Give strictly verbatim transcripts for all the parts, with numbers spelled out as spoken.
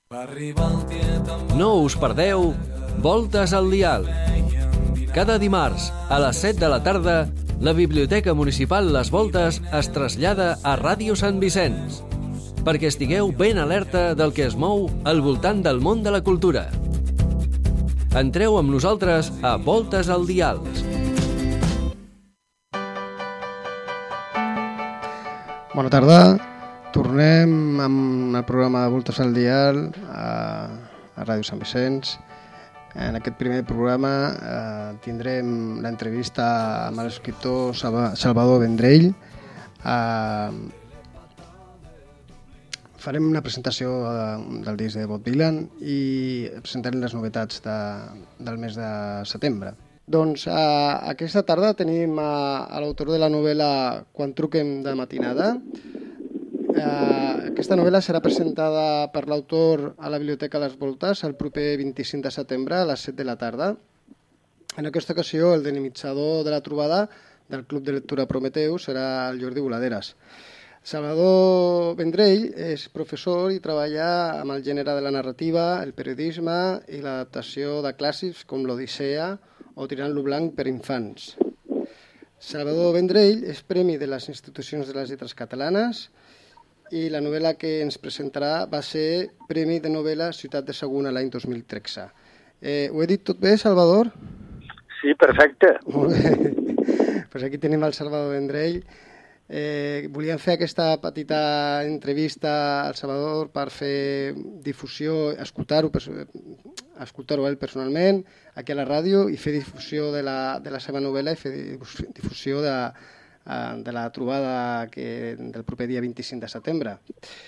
No us perdeu Voltes al Dial. Cada dimarts, a les set de la tarda, la Biblioteca Municipal Les Voltes es trasllada a Ràdio Sant Vicenç, perquè estigueu ben alerta del que es mou al voltant del món de la cultura. Entreu amb nosaltres a Voltes al Dial. Bona tarda. Tornem amb el programa de Voltes al Dial a, a Ràdio Sant Vicenç. En aquest primer programa eh, tindrem l'entrevista amb l'escriptor Salvador Vendrell. Eh, farem una presentació de, del disc de Bob Dylan i presentarem les novetats de, del mes de setembre. Doncs eh, aquesta tarda tenim a, a l'autor de la novel·la Quan truquem de matinada. Uh, aquesta novel·la serà presentada per l'autor a la Biblioteca Les Voltes el proper vint-i-cinc de setembre a les set de la tarda. En aquesta ocasió, el dinamitzador de la trobada del Club de Lectura Prometeu serà el Jordi Boladeres. Salvador Vendrell és professor i treballa amb el gènere de la narrativa, el periodisme i l'adaptació de clàssics com l'Odissea o Tirant-lo blanc per infants. Salvador Vendrell és premi de les institucions de les lletres catalanes i la novel·la que ens presentarà va ser Premi de novel·la Ciutat de Sagunt l'any dos mil tretze. Eh, ho he dit tot bé, Salvador? Sí, perfecte. Molt bé. Pues aquí tenim el Salvador Vendrell. Eh, volíem fer aquesta petita entrevista al Salvador per fer difusió, escoltar-ho escoltar-ho ell personalment aquí a la ràdio i fer difusió de la, de la seva novel·la i fer difusió de de la trobada que, del proper dia vint-i-cinc de setembre.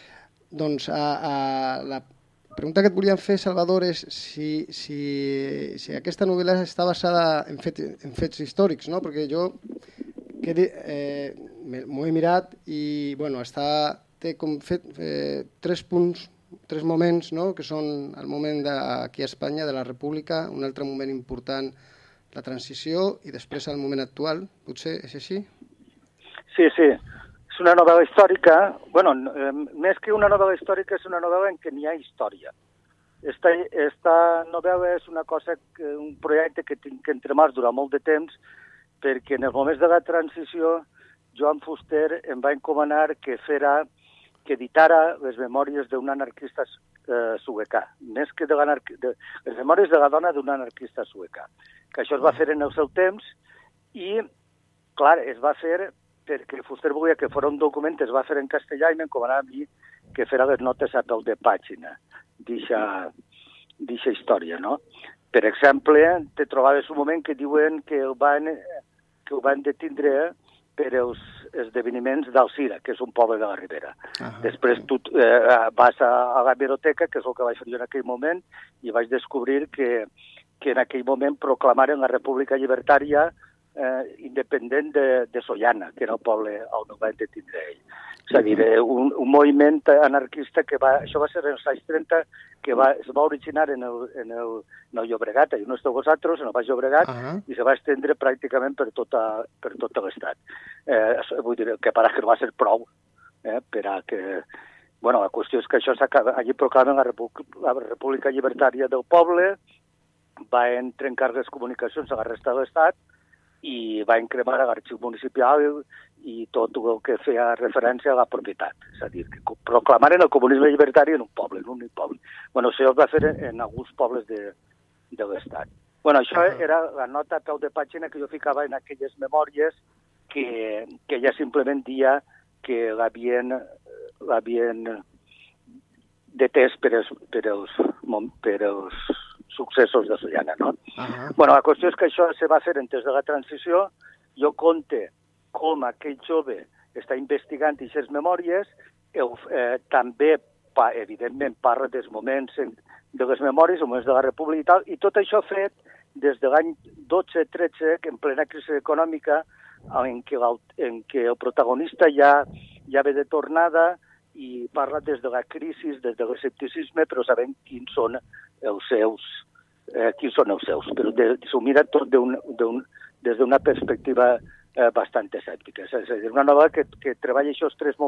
Doncs a, a, la pregunta que et volíem fer, Salvador, és si, si, si aquesta novel·la està basada en, fet, en fets històrics, no? Perquè jo que, eh, m'ho he mirat i bueno, està, té com fet eh, tres punts, tres moments, no? Que són el moment de, aquí a Espanya de la República, un altre moment important, la transició, i després el moment actual. Potser és així? Sí, sí, és una novel·la històrica, bueno, eh, més que una novel·la històrica és una novel·la en què n'hi ha història. Esta, esta novel·la és una cosa, que, un projecte que tinc entre mans durant molt de temps, perquè en els moments de la transició Joan Fuster em va encomanar que fera, que editara les memòries d'un anarquista eh, suecà, més que de, de les memòries de la dona d'un anarquista suecà, que això es va fer en el seu temps i, clar, es va fer perquè Fuster volia que fos un document, es va fer en castellà i m'encomanava a mi que fera les notes a peu de pàgina d'aquesta història, no? Per exemple, te trobaves un moment que diuen que el van, que el van detindre per els esdeveniments d'Alzira, que és un poble de la Ribera. Uh-huh. Després tu eh, vas a, a la biblioteca, que és el que vaig fer jo en aquell moment, i vaig descobrir que, que en aquell moment proclamaren la República Llibertària Eh, independent de, de Sollana, que era el poble on va detindre ell. És a dir, un, un moviment anarquista que va, això va ser en els anys trenta, que va, es va originar en el, en el, en el Llobregat, i no esteu vosaltres, en el Baix Llobregat, uh-huh. I se va estendre pràcticament per tota, per tot l'estat. Eh, vull dir, que parà que no va ser prou, eh, per a que... Bueno, la qüestió és que això s'acaba, allí proclamen la, República, la República Llibertària del poble, van trencar les comunicacions a la resta de l'Estat, i va cremar l'arxiu municipal i tot el que feia referència a la propietat. És a dir, que proclamaren el comunisme llibertari en un poble, en un únic poble. Bueno, això es va fer en, en alguns pobles de, de l'Estat. Bueno, això era la nota a peu de pàgina que jo ficava en aquelles memòries que, que ja simplement dia que l'havien l'havien detès per els, per els, per els successos de Sollana, no? Uh-huh. Bueno, la qüestió és que això se va fer entres de la transició. Jo conte com aquell jove està investigant aquestes memòries, el, eh, també, pa, evidentment, parla dels moments de les memòries, els moments de la República i tal, i tot això fet des de l'any dotze tretze, en plena crisi econòmica, en què, en què el protagonista ja, ja ve de tornada i parla des de la crisi, des de l'escepticisme, però sabent quins són els seus, eh, quins són els seus, però de, s'ho mira tot d'un, d'un, des d'una perspectiva eh, bastant escèptica. És a dir, una novel·la que, que treballa aquests tres, mom,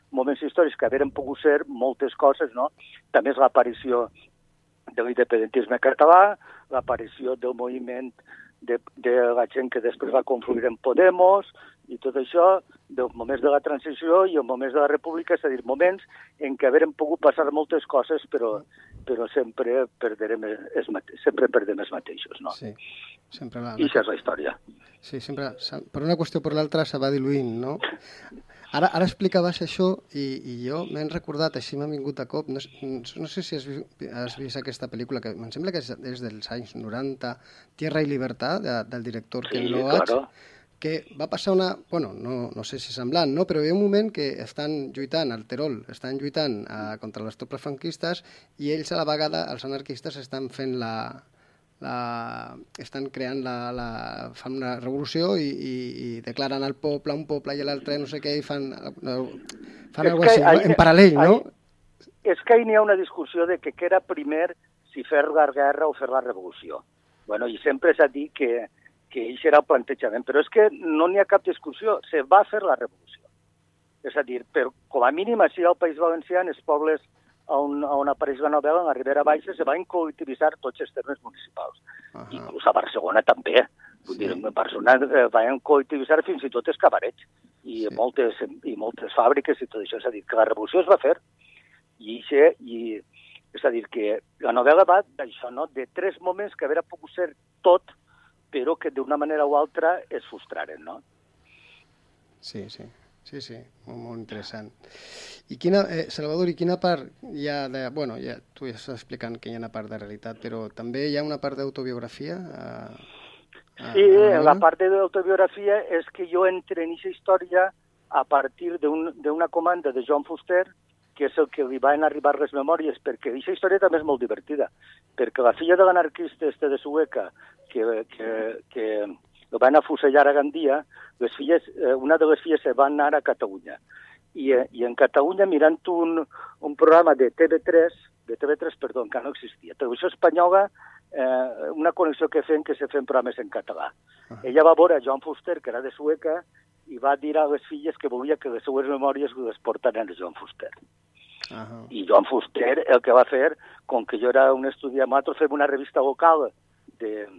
moments històrics que haveren pogut ser moltes coses, no? També és l'aparició de l'independentisme català, l'aparició del moviment de, de la gent que després va confluir en Podemos, i tot això, dels moments de la transició i els moments de la república, és a dir, moments en què haveren pogut passar moltes coses, però, però sempre perderem els, sempre perdem els mateixos, no? Sí, sempre la... I això és la història. Sí, sempre, per una qüestió o per l'altra se va diluint, no? Ara, ara explicaves això i, i jo m'he recordat, així m'ha vingut a cop, no, no sé si has, has vist aquesta pel·lícula, que em sembla que és, és dels anys noranta, Tierra y Libertad, de, del director Ken Loach, claro. Que va passar una... Bueno, no, no sé si semblant, no? Però hi ha un moment que estan lluitant al Terol, estan lluitant eh, contra les tropes franquistes i ells a la vegada, els anarquistes, estan fent la... la estan creant la... la fan una revolució i, i, i declaren al poble, un poble i l'altre, no sé què, i fan, fan alguna cosa així, en paral·lel, no? És que ahí n'hi ha una discussió de que què era primer si fer la guerra o fer la revolució. Bueno, i sempre s'ha dit que que això era el plantejament, però és que no n'hi ha cap discussió, se va fer la revolució. És a dir, per, com a mínim, així al País Valencià, en els pobles on, on apareix la novel·la, en la Ribera Baixa, se van col·lectivitzar tots els termes municipals. Uh -huh. Inclús a Barcelona també. Vull dir, a Barcelona eh, van col·lectivitzar fins i tot els cabarets i, sí. moltes, i moltes fàbriques i tot això. És a dir, que la revolució es va fer. I, això, i és a dir, que la novel·la va d'això, no? De tres moments que hauria pogut ser tot, però que d'una manera o altra es frustraren, no? Sí, sí, sí, sí, molt, molt interessant. I quina, eh, Salvador, i quina part hi ha de... Bueno, ja, tu ja estàs explicant que hi ha una part de realitat, però també hi ha una part d'autobiografia? A, a, sí, a la part d'autobiografia és que jo entro en aquesta història a partir d'una un, comanda de Joan Fuster, que és el que li van arribar les memòries, perquè aquesta història també és molt divertida, perquè la filla de l'anarquista este de Sueca, que, que, que el van afusellar a Gandia, les filles, una de les filles se va anar a Catalunya. I, i en Catalunya, mirant un, un programa de T V tres, de T V tres, perdó, que no existia, Televisió Espanyola, eh, una connexió que feien que se feien programes en català. Uh-huh. Ella va veure Joan Fuster, que era de Sueca, i va dir a les filles que volia que les seues memòries les portaren a Joan Fuster. Uh-huh. I Joan Fuster el que va fer, com que jo era un estudiant, nosaltres fem una revista local de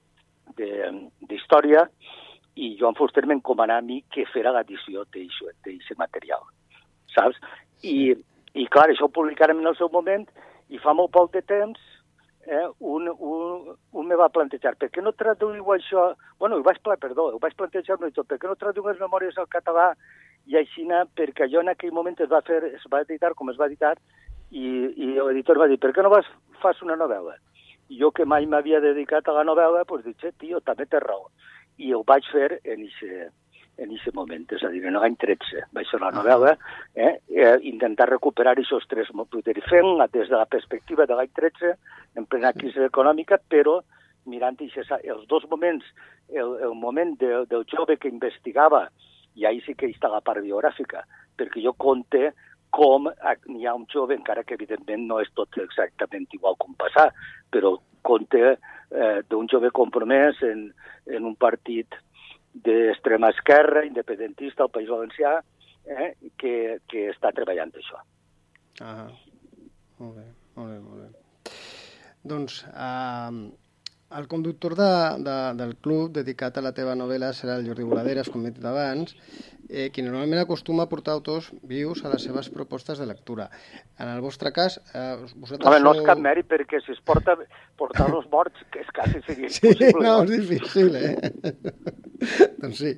d'història, i Joan Fuster m'encomanà a mi que fera l'edició d'aquest material, saps? I, i clar, això ho publicarem en el seu moment, i fa molt poc de temps eh, un, un, un me va plantejar, per què no traduïu això? Bueno, ho vaig, perdó, ho vaig plantejar i tot, per què no traduïu les memòries al català i així, perquè allò en aquell moment es va fer, es va editar com es va editar, i, i l'editor va dir, per què no vas, fas una novel·la? I jo, que mai m'havia dedicat a la novel·la, doncs dic, tio, també té raó. I ho vaig fer en aquest moment, és a dir, en l'any tretze. Vaig fer la novel·la, eh, eh, intentar recuperar aquests tres moments, fent des de la perspectiva de l'any tretze, en plena crisi econòmica, però mirant els dos moments, el, el moment de, del jove que investigava, i ahí sí que hi està la part biogràfica, perquè jo conte com hi ha un jove, encara que evidentment no és tot exactament igual com passar, però conte eh, d'un jove compromès en, en un partit d'extrema esquerra, independentista al País Valencià, eh, que, que està treballant això. Ah, molt bé, molt bé, molt bé. Doncs eh, el conductor de, de, del club dedicat a la teva novel·la serà el Jordi Boladeres, com he dit abans, eh, qui normalment acostuma a portar autors vius a les seves propostes de lectura. En el vostre cas, eh, vosaltres Home, sou... no és cap mèrit, perquè si es porta portar-los morts, que és quasi seria sí, impossible. No, és difícil, eh? Doncs sí.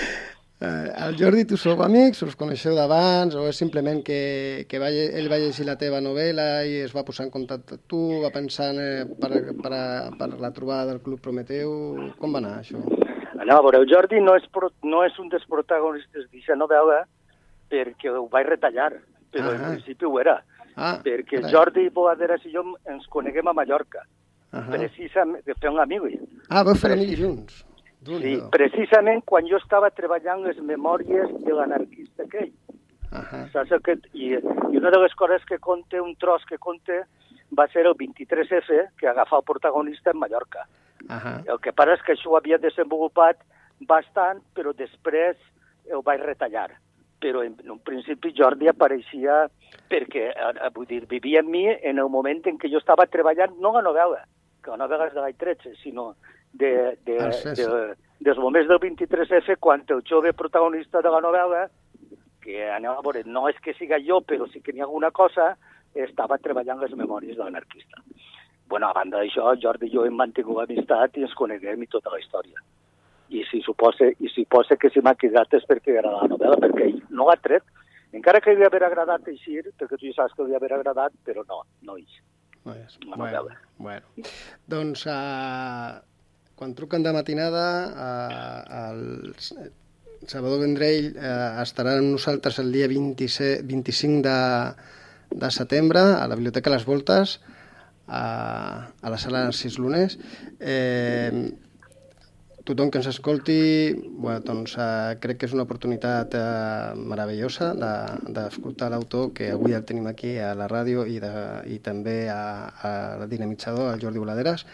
Eh, el Jordi, tu sou amics, us coneixeu d'abans, o és simplement que, que va, ell va llegir la teva novel·la i es va posar en contacte amb tu, va pensar eh, per, per, per la trobada del Club Prometeu? Com va anar, això? Anem a veure, el Jordi no és, pro, no és un dels protagonistes d'aquesta novel·la perquè ho vaig retallar, però ah, al principi ho era. Ah, perquè carai. Jordi Boladeres i jo ens coneguem a Mallorca, ah, precisament, fem amics. Ah, vau fer amics junts? Sí, precisament quan jo estava treballant les memòries de l'anarquista aquell. Uh-huh. Saps aquest? I, I una de les coses que conté, un tros que conté, va ser el vint-i-tres efe, que agafà el protagonista en Mallorca. Uh-huh. El que passa és que això ho havia desenvolupat bastant, però després ho vaig retallar, però en un principi Jordi apareixia perquè, vull dir, vivia amb mi en el moment en què jo estava treballant, no a la novel·la, que la novel·la és de l'any tretze, sinó de, de, de, dels moments del vint-i-tres efa, quan el jove protagonista de la novel·la, que anem a veure, no és que siga jo, però sí que n'hi ha alguna cosa, estava treballant les memòries de l'anarquista. Bueno, a banda d'això, Jordi i jo hem mantingut amistat i ens coneguem i tota la història. I si suposa, i si posa que si m'ha cridat és perquè era la novel·la, perquè ell no l'ha tret, encara que li havia agradat així, perquè tu ja saps que li havia agradat, però no, no ell. La novel·la. Bueno, bueno. Doncs uh, quan truquen de matinada, uh, el Salvador Vendrell uh, estarà amb nosaltres el dia vint-i-cinc de, de setembre a la Biblioteca Les Voltes, a, a la sala Sis Lunes. Eh, tothom que ens escolti, bueno, doncs, uh, crec que és una oportunitat uh, meravellosa d'escoltar de, l'autor, que avui el tenim aquí a la ràdio i, de, i també a, a la dinamitzador, el Jordi Boladeres,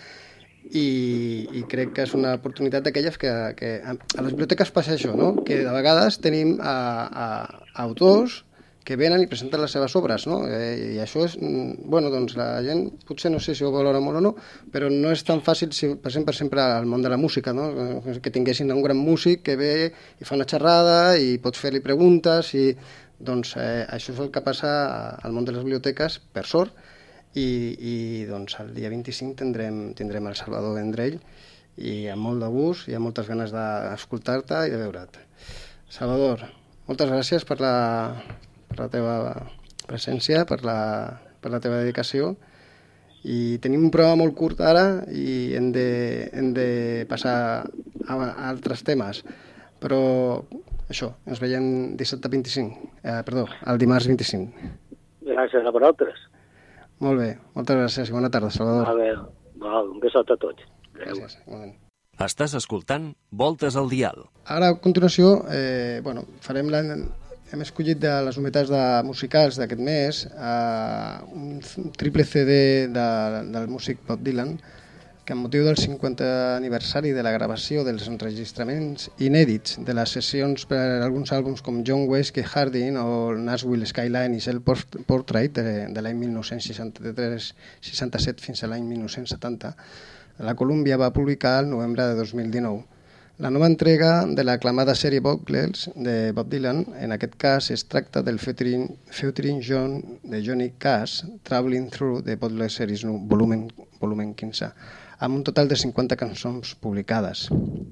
i, i crec que és una oportunitat d'aquelles que, que a les biblioteques passa això, no? Que de vegades tenim a, a, a autors que venen i presenten les seves obres, no? Eh, I això és, bueno, doncs la gent potser no sé si ho valora molt o no, però no és tan fàcil, si passem per sempre al món de la música, no? Que tinguessin un gran músic que ve i fa una xerrada i pots fer-li preguntes, i doncs eh, això és el que passa al món de les biblioteques, per sort, i, i doncs el dia vint-i-cinc tindrem, tindrem el Salvador Vendrell, i amb molt de gust i amb moltes ganes d'escoltar-te i de veure't. Salvador, moltes gràcies per la, per la teva presència, per la, per la teva dedicació, i tenim un programa molt curt ara i hem de, hem de passar a, a altres temes, però això, ens veiem dissabte vint-i-cinc, eh, perdó, el dimarts vint-i-cinc. Gràcies a vosaltres. Molt bé, moltes gràcies i bona tarda, Salvador. A veure, val, un besot a tots. Gràcies, igualment. Estàs escoltant Voltes al Dial. Ara, a continuació, eh, bueno, farem la, hem escollit de les novetats de musicals d'aquest mes eh, un triple C D de, del músic Bob Dylan, que amb motiu del cinquantè aniversari de la gravació dels enregistraments inèdits de les sessions per a alguns àlbums com John Wesley Harding o Nashville Skyline i Cell Portrait de, de l'any mil nou-cents seixanta-tres seixanta-set fins a l'any mil nou-cents setanta, la Columbia va publicar el novembre de dos mil dinou la nova entrega de l'aclamada sèrie Vocals de Bob Dylan. En aquest cas es tracta del featuring, featuring John de Johnny Cash, Traveling Through the Bootleg Series volumen, volumen quinze, amb un total de cinquanta cançons publicades.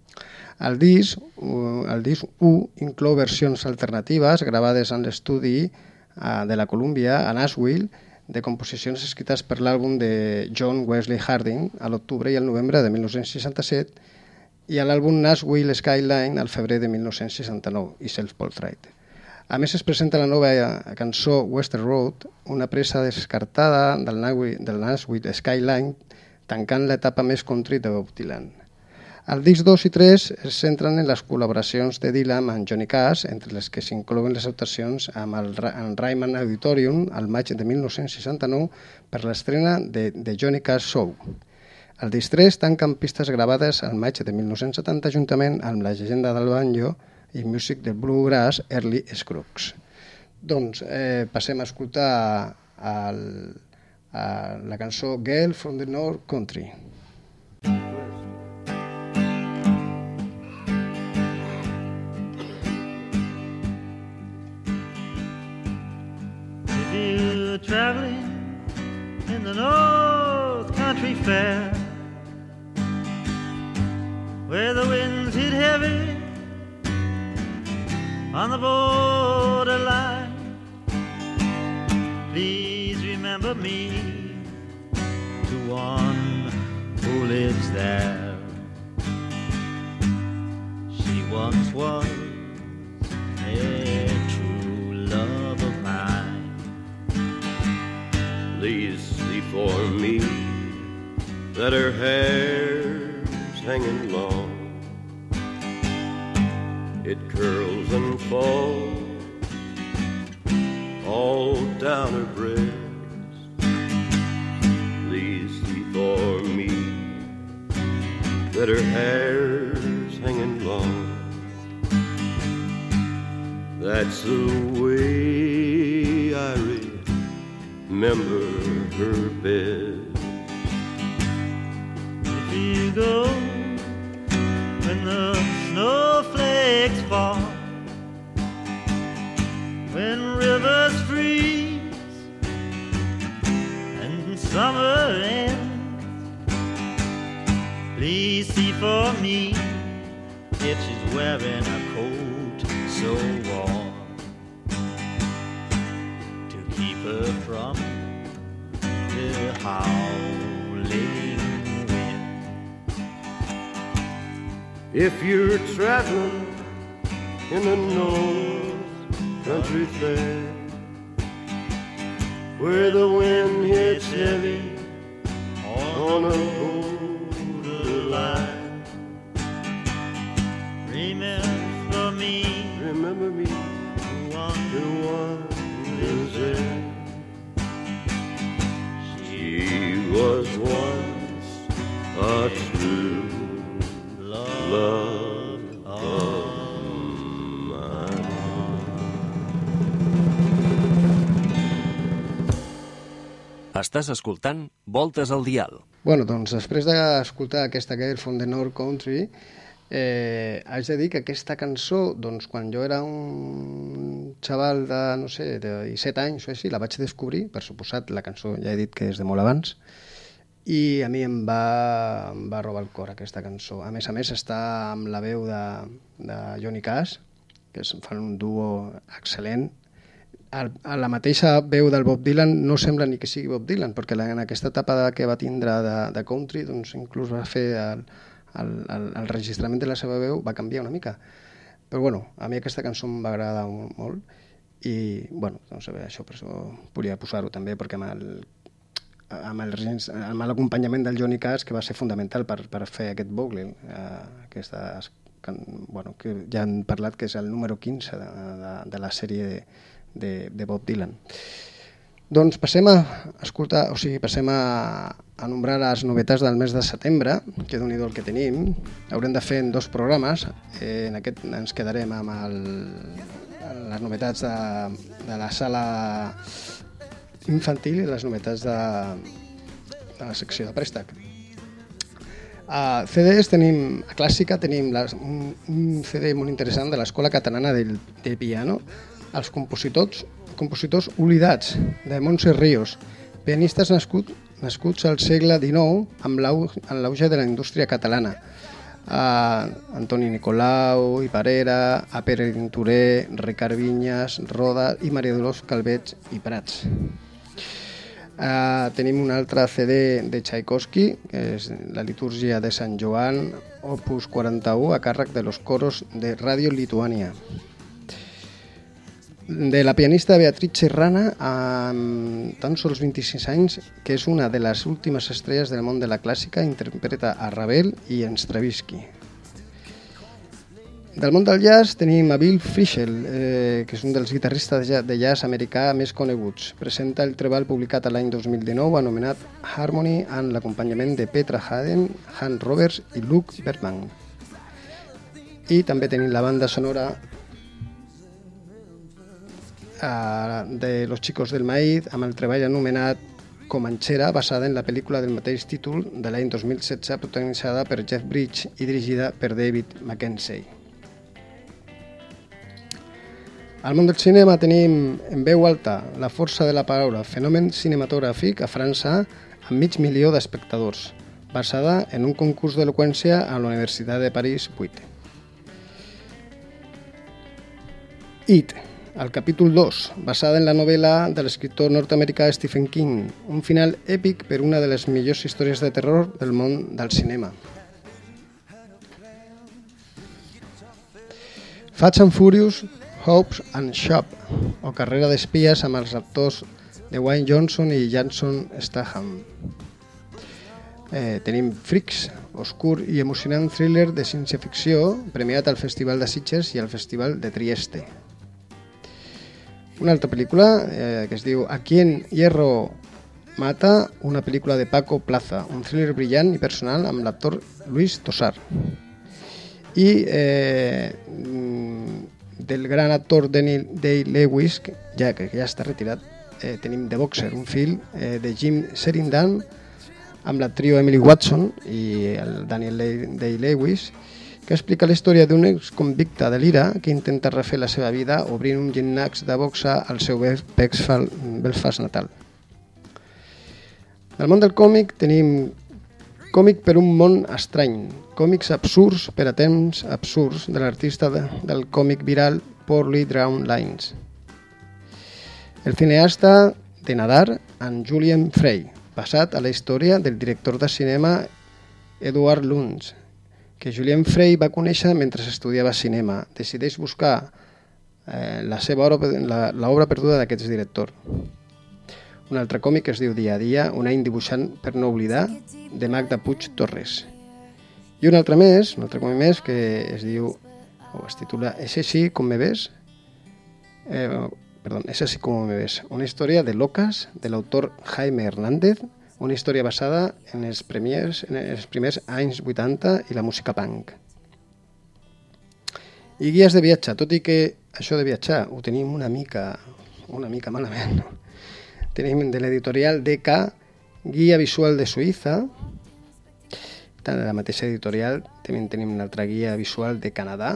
El disc, el disc u inclou versions alternatives gravades en l'estudi de la Columbia a Nashville, de composicions escrites per l'àlbum de John Wesley Harding a l'octubre i el novembre de mil nou-cents seixanta-set i a l'àlbum Nashville Skyline al febrer de mil nou-cents seixanta-nou i Cell Portrait. A més, es presenta la nova cançó Western Road, una presa descartada del Nashville Skyline, tancant l'etapa més country de Bob Dylan. El disc dos i tres es centren en les col·laboracions de Dylan amb Johnny Cash, entre les que s'inclouen les actuacions amb el Ryman Auditorium al maig de mil nou-cents seixanta-nou per l'estrena de The Johnny Cash Show. El disc tres tanca amb pistes gravades al maig de mil nou-cents setanta juntament amb la llegenda del banjo i músic del bluegrass Early Scruggs. Doncs eh, passem a escoltar el, a la cançó Girl from the North Country. Traveling in the North Country Fair, where the winds hit heavy on the borderline. Please remember me to one who lives there. She once was a true love of mine. Please see for me that her hair's hanging long. It curls and falls all down her breast. Please see for me that her hair's hanging long. That That's the way I remember her bed. If you go when the snowflakes fall, when rivers freeze and summer ends, please see for me if she's wearing a coat so warm to keep her from the howling wind. If you're traveling in the North Country Fair, where the wind hits heavy on a borderline, remember me, remember me, the one the one who's there. She was once a true love of mine. Estàs escoltant Voltes al Dial. Bueno, doncs després d'escoltar aquesta Girl from the North Country, eh, haig de dir que aquesta cançó, doncs quan jo era un xaval de, no sé, de disset anys o així, la vaig descobrir, per suposat, la cançó ja he dit que és de molt abans, i a mi em va, em va robar el cor aquesta cançó. A més a més està amb la veu de, de Johnny Cash, que es fan un duo excel·lent. El, la mateixa veu del Bob Dylan no sembla ni que sigui Bob Dylan, perquè la, en aquesta etapa que va tindre de, de country, doncs inclús va fer el, el, el, el registrament de la seva veu, va canviar una mica. Però bueno, a mi aquesta cançó em va agradar molt i bueno, doncs això, per això volia posar-ho també, perquè amb el amb el, amb l'acompanyament del Johnny Cash, que va ser fundamental per, per fer aquest Bogle, eh, aquesta, bueno, que ja han parlat que és el número quinze de, de, de la sèrie de, de, de Bob Dylan. Doncs passem a escoltar, o sigui, passem a, a nombrar les novetats del mes de setembre, que déu-n'hi-do el que tenim. Haurem de fer en dos programes, eh, en aquest ens quedarem amb el, les novetats de, de la sala infantil i les novetats de, de la secció de préstec. A C Ds tenim, a Clàssica tenim les, un, un C D molt interessant de l'Escola Catalana del, del Piano, els compositors, compositors oblidats, de Montse Ríos, pianistes nascut, nascuts al segle dinou amb l'auge de la indústria catalana. A Antoni Nicolau i Parera, a Pere Tintoré, Ricard Vinyes, Roda i Maria Dolors Calveig i Prats. Uh, tenim un altre C D de Tchaikovsky, que és la litúrgia de Sant Joan, opus quaranta-u, a càrrec de los coros de Radio Lituània. De la pianista Beatriz Serrana, amb tan sols vint-i-sis anys, que és una de les últimes estrelles del món de la clàssica, interpreta a Ravel i a Stravinsky. Del món del jazz tenim a Bill Frisell, eh, que és un dels guitarristes de jazz americà més coneguts. Presenta el treball publicat l'any dos mil dinou anomenat Harmony amb l'acompanyament de Petra Haden, Hans Roberts i Luke Bergman. I també tenim la banda sonora eh, de Los Chicos del Maíz amb el treball anomenat Comanchera, basada en la pel·lícula del mateix títol de l'any dos mil setze, protagonitzada per Jeff Bridges i dirigida per David Mackenzie. Al món del cinema tenim en veu alta La força de la paraula, fenomen cinematogràfic a França amb mig milió d'espectadors, basada en un concurs d'eloqüència a la Universitat de París vuit. It, el capítol dos, basada en la novel·la de l'escriptor nord-americà Stephen King, un final èpic per una de les millors històries de terror del món del cinema. Fast and Furious, Hobbs and Shaw, o Carrera d'espies amb els actors de Wayne Johnson i Jason Statham. Eh, tenim Freaks, oscur i emocionant thriller de ciència-ficció, premiat al Festival de Sitges i al Festival de Trieste. Una altra pel·lícula eh, que es diu A quien hierro mata, una pel·lícula de Paco Plaza, un thriller brillant i personal amb l'actor Luis Tosar. I eh, del gran actor Daniel Day-Lewis, que ja, que ja està retirat, eh, tenim The Boxer, un film eh, de Jim Sheridan amb la trio Emily Watson i el Daniel Day-Lewis, que explica la història d'un exconvicte de l'Ira que intenta refer la seva vida obrint un gimnàs de boxa al seu Belfast natal. Del món del còmic tenim còmic per un món estrany, còmics absurds per a temps absurds de l'artista de, del còmic viral Poorly Drawn Lines. El cineasta de Nadar, en Julien Frey, basat a la història del director de cinema Edward Lunds, que Julien Frey va conèixer mentre estudiava cinema. Decideix buscar eh, la seva obra, la, l'obra perduda d'aquest director. Un altre còmic es diu Dia a dia, un any dibuixant per no oblidar, de Magda Puig Torres. I un altre més, un altre còmic més, que es diu, o es titula Ese sí com me ves, eh, perdó, Ese sí com me ves, una història de Locas, de l'autor Jaime Hernández, una història basada en els, premiers, en els primers anys vuitanta i la música punk. I guies de viatge, tot i que això de viatjar ho tenim una mica, una mica malament. Tenim de l'editorial D K, Guia Visual de Suïssa, tant de la mateixa editorial, també tenim una altra guia visual de Canadà,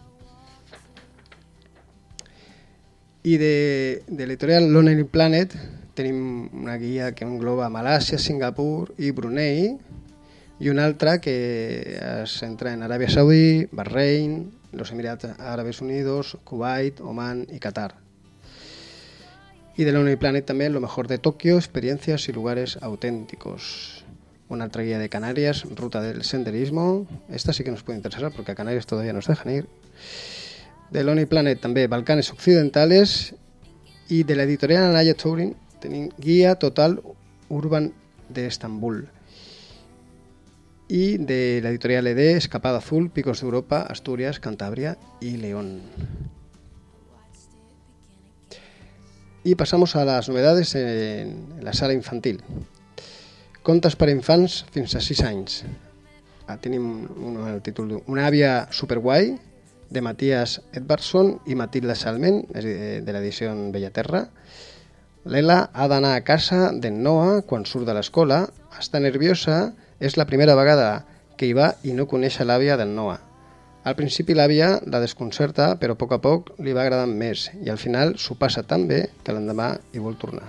i de, de l'editorial Lonely Planet tenim una guia que engloba Malàsia, Singapur i Brunei, i una altra que es centra en Aràbia Saudí, Bahrein, los Emirats Árabes Unidos, Kuwait, Oman i Qatar. Y de Lonely Planet también lo mejor de Tokio, experiencias y lugares auténticos. Una altra guía de Canarias, ruta del senderismo. Esta sí que nos puede interesar porque a Canarias todavía nos dejan ir. De Lonely Planet també Balcanes Occidentales, i de l'editorial Anaya Touring tenim Guia Total Urban de Estambul, i de l'editorial E D Escapada Azul, Picos de Europa, Asturias, Cantabria y León. Y pasamos a las novedades en la sala infantil. Contes per a infants fins a sis anys. Ah, tenim un, el títol Una àvia superguai, de Matías Edvardson i Matilda Salmen, de l'edició Bellaterra. L'Ela ha d'anar a casa d'en Noah quan surt de l'escola, està nerviosa, és la primera vegada que hi va i no coneix l'àvia d'en Noah. Al principi l'àvia la desconcerta, però a poc a poc li va agradant més i al final s'ho passa tan bé que l'endemà hi vol tornar.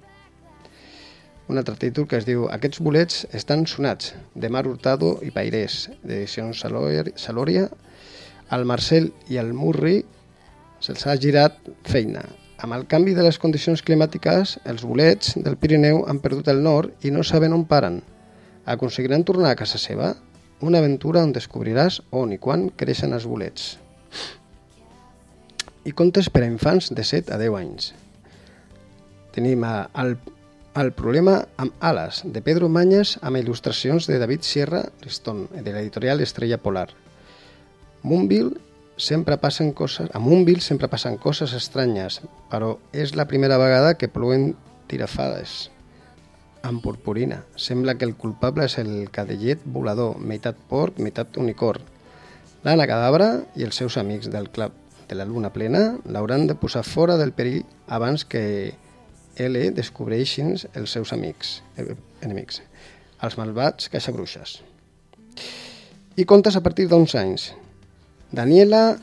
Un altre títol que es diu Aquests bolets estan sonats, de Mar Hurtado i Pairés, d'edicions Salòria. Al Marcel i al Murri se'ls ha girat feina. Amb el canvi de les condicions climàtiques, els bolets del Pirineu han perdut el nord i no saben on paren. Aconseguiran tornar a casa seva? Una aventura on descobriràs on i quan creixen els bolets. I contes per a infants de set a deu anys. Tenim el, el problema amb ales, de Pedro Mañas, amb il·lustracions de David Sierra Listón, de l'editorial Estrella Polar. Moonville sempre passen coses, a Moonville sempre passen coses estranyes, però és la primera vegada que plouen tirafades amb purpurina. Sembla que el culpable és el cadellet volador, meitat porc, meitat unicorn. L'Anna Cadabra i els seus amics del club de la Luna Plena l'hauran de posar fora del perill abans que L descobreixin els seus amics, eh, enemics, els malvats caixabruixes. I contes a partir d'onze anys. Daniela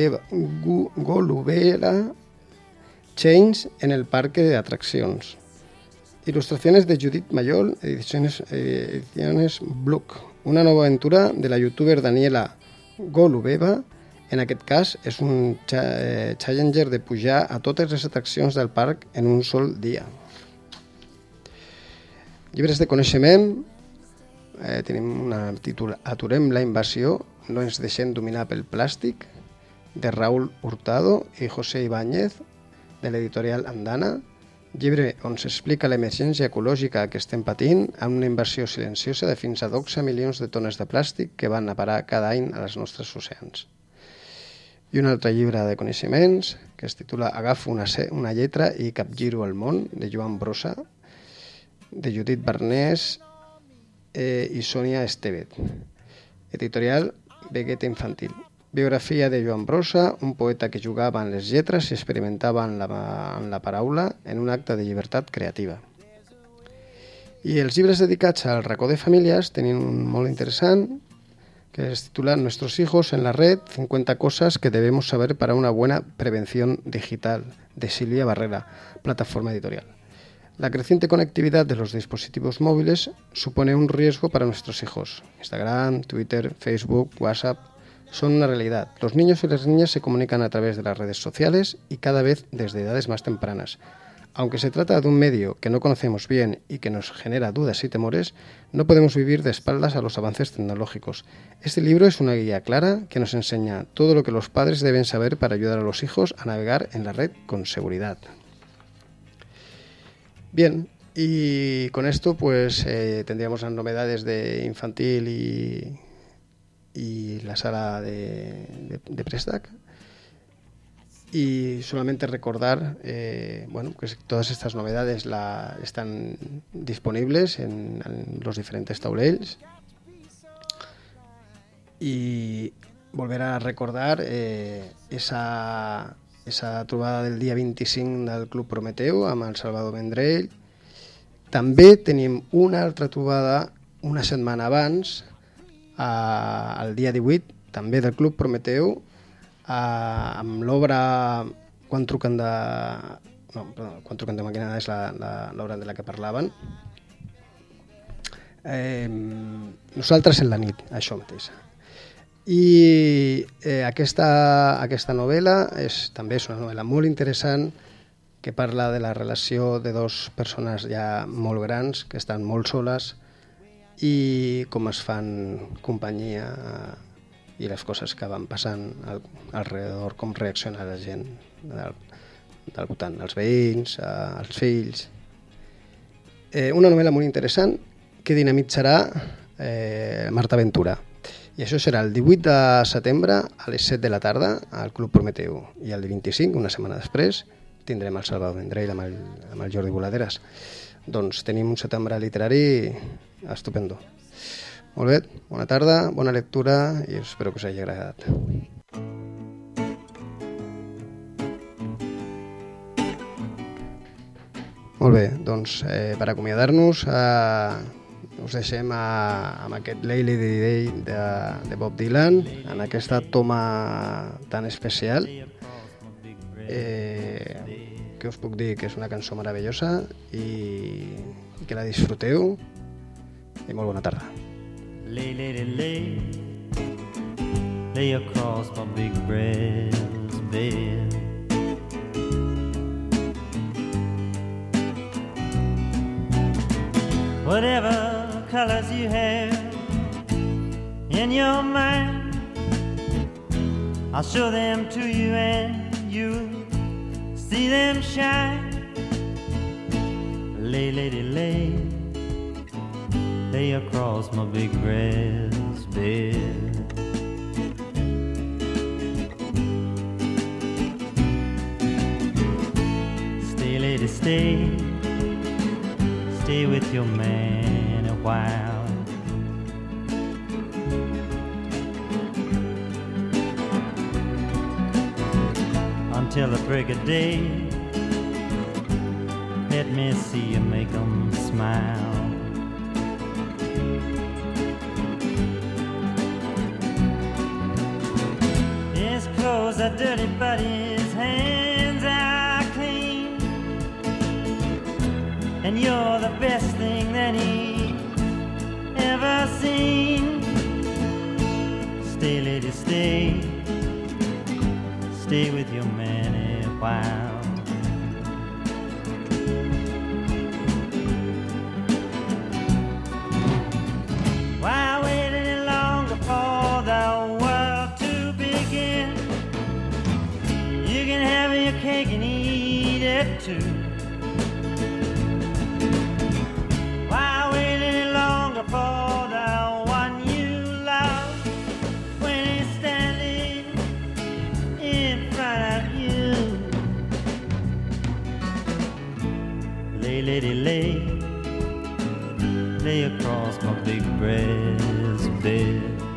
Golubera, Chains en el parque de atraccions. Ilustraciones de Judith Mayol, ediciones, eh, ediciones Bluck. Una nova aventura de la youtuber Daniela Golubeva. En aquest cas és un eh, challenger de pujar a totes les atraccions del parc en un sol dia. Llibres de coneixement. Eh, tenim un títol Aturem la invasió, no ens deixem dominar pel plàstic, de Raúl Hurtado i José Ibáñez, de l'editorial Andana. Llibre on s'explica l'emergència ecològica que estem patint amb una inversió silenciosa de fins a dotze milions de tones de plàstic que van a parar cada any als nostres oceans. I un altre llibre de coneixements que es titula Agafo una, una lletra i capgiro el món, de Joan Brossa, de Judit Barnés eh, i Sònia Estevez. Editorial Vegeta Infantil. Biografia de Joan Brossa, un poeta que jugava en les lletres i experimentava en la, en la paraula en un acte de llibertat creativa. I els llibres dedicats al racó de famílies tenen un molt interessant que es titula Nuestros hijos en la red, cincuenta cosas que debemos saber para una buena prevención digital, de Silvia Barrera, plataforma editorial. La creciente conectividad de los dispositivos móviles supone un riesgo para nuestros hijos. Instagram, Twitter, Facebook, WhatsApp son una realidad. Los niños y las niñas se comunican a través de las redes sociales y cada vez desde edades más tempranas. Aunque se trata de un medio que no conocemos bien y que nos genera dudas y temores, no podemos vivir de espaldas a los avances tecnológicos. Este libro es una guía clara que nos enseña todo lo que los padres deben saber para ayudar a los hijos a navegar en la red con seguridad. Bien, y con esto pues eh, tendríamos las novedades de infantil y, y la sala de, de, de Préstec. Y solamente recordar eh, bueno, que todas estas novedades la, están disponibles en, en los diferentes taulells. Y volver a recordar eh, esa, esa trobada del dia vint-i-cinc del Club Prometeu amb el Salvador Vendrell. També tenim una altra trobada una setmana abans, a, el dia divuit, també del Club Prometeu, Uh, amb l'obra Quan truquen de... No, perdó, Quan truquen de màquina és l'obra de la que parlaven. Eh, nosaltres en la nit, això mateix. I eh, aquesta, aquesta novel·la és, també és una novel·la molt interessant que parla de la relació de dos persones ja molt grans que estan molt soles i com es fan companyia i les coses que van passant al, alrededor, com reacciona la gent del, del voltant, els veïns, eh, els fills. Eh, una novel·la molt interessant que dinamitzarà eh, Marta Ventura. I això serà el divuit de setembre a les set de la tarda al Club Prometeu. I el vint-i-cinc, una setmana després, tindrem el Salvador Vendrell amb el, amb el Jordi Boladeres. Doncs tenim un setembre literari estupendo. Molt bé, bona tarda, bona lectura i espero que us hagi agradat. Molt bé, doncs eh, per acomiadar-nos eh, us deixem a, amb aquest Lady Day de, de Bob Dylan, en aquesta toma tan especial. Eh, que us puc dir que és una cançó meravellosa i, i que la disfruteu i molt bona tarda. Lay, lady, lay, lay across my big breast bed. Whatever colors you have in your mind, I'll show them to you and you'll see them shine. Lay, lady, lay, lay across my big breast bed. Stay, lady, stay, stay with your man a while. Until the break of day, let me see you make 'em smile. Clothes are dirty, but his hands are clean, and you're the best thing that he ever seen. Stay, lady, stay, stay with your man a while. Why wait any longer for the world to begin? You can have your cake and eat it too. Why wait any longer for the one you love when he's standing in front of you? Lay, lady, lay, lay across my big breast bed.